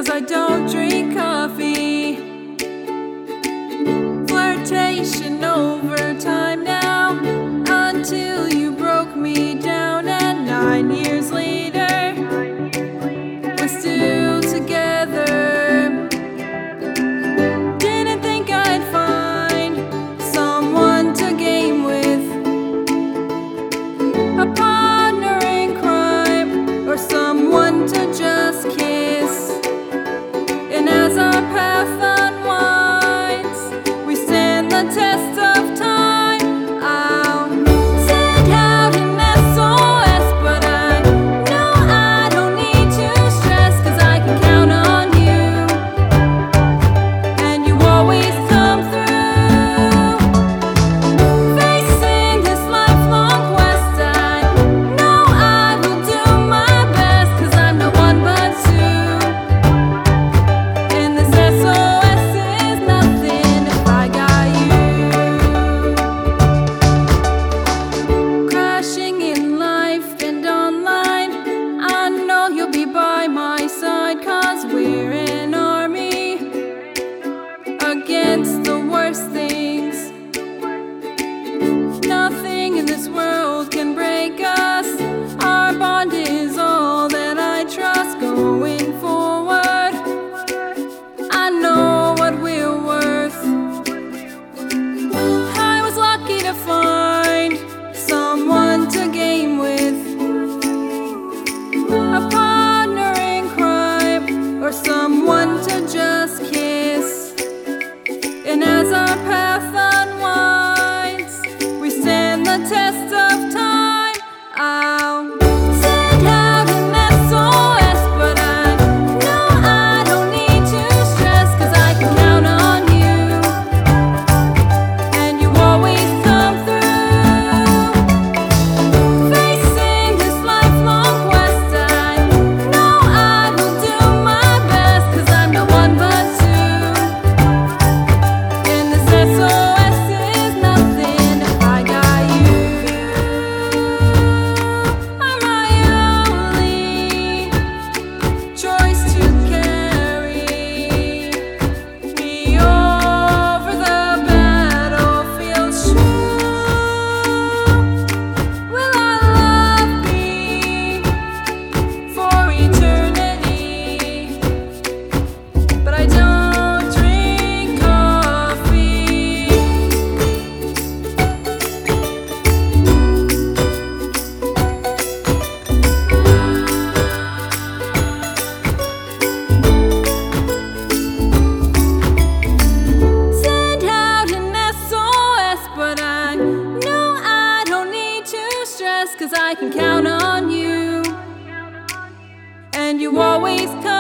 'cause I don't drink coffee. Flirtation over time now, until you broke me down, and 9 years later we're still together. Didn't think I'd find someone to game with, a partner in crime, or someone to just kiss. And as our path unwinds, we stand the test of time. I'll send out an SOS, but I know I don't need to stress, 'cause I can count on you, and you always come through. Facing this lifelong quest, I know I will do my best, 'cause I'm not one but two, and this SOS is nothing if I got you. Crashing in life and online, I know you'll be by my side, 'cause we're an army against the worst things. Nothing in this world can break us. Our bond is all that I trust. Going forward, I know what we're worth. I was lucky to find someone to game with, a partner in crime, or someone to just kiss. And as our path unwinds, we stand the test of time. I'll send out an SOS, but I know I don't need to stress, 'cause I can count on you, and you always come through. Facing this lifelong quest, I know I will do my best, 'cause I'm not one but two, and this SOS is nothing if I got you. I'm my only choice to carry me over the battlefield. Will I love me for eternity? But I don't drink coffee. Send out an SOS, but I know I don't need to stress, 'cause I can count on you, and you always come